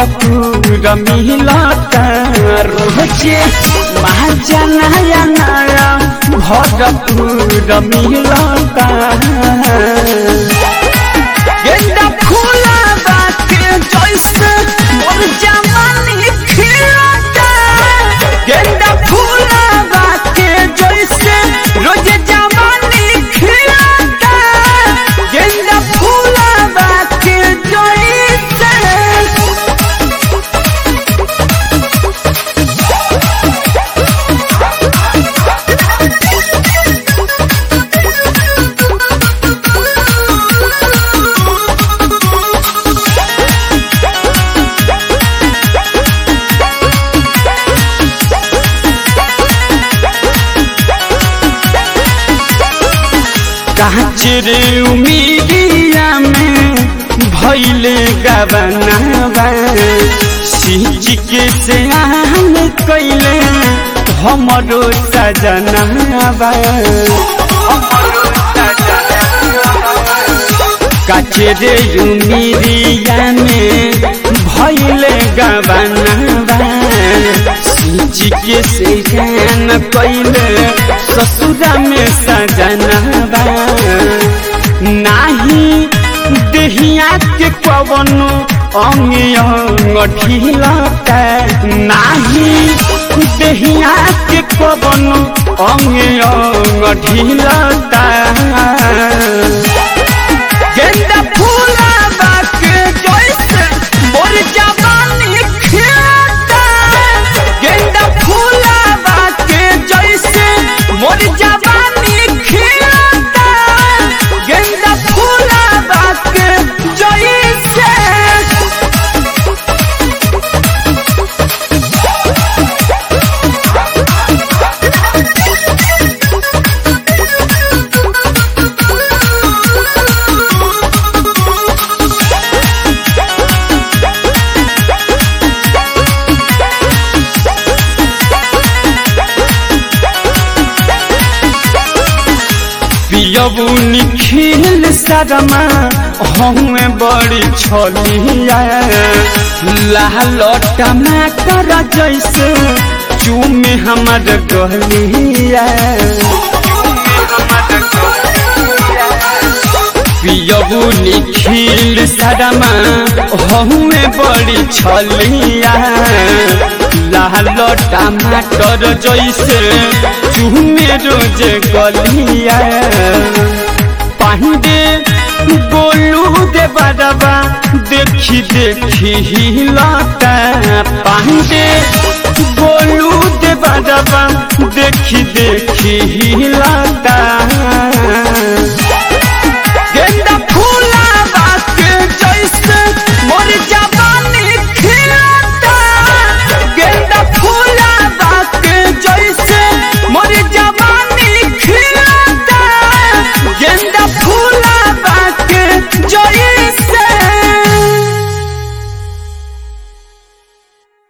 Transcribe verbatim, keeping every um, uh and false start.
भरपूर मिलता रोजे माजा नया नया भरपूर मिलता गेंदा फूला बाके जैसे मोर जवानी खिलता गेंदा फूला बाके जैसे रोजे जवानी खिलता गेंदा फूला बाके जैसे काचरे उमीरिया में भैले गबनावा सींच के से आन कैले हमरो सजनावा काचरे उमीरिया में भैले गबनावा सींच के से आन कैले ससुरा में सजनावा नाही देहिया के कवनो अंग अंग ढिलता नाही देहिया के कवनो अंग अंग ढिलता गेंदा फूला बाके जैसे मोर जवानी खिलता गेंदा फूला बाके जैसे मोर जवानी खिलता गेंदा फूला बाके जैसे पियबू निखिल सरमा हमें बड़ी छलिया लाल टमाटर जैसे चूमे हमर गलिया पियबू निखिल सरमा हमें बड़ी छलिया लाल टमाटर जैसे चूमे रोज गलिया पांडे बोलू दे बड़बा देखी देखी हिलता पांडे बोलू दे बड़बा देखी देखी हिलता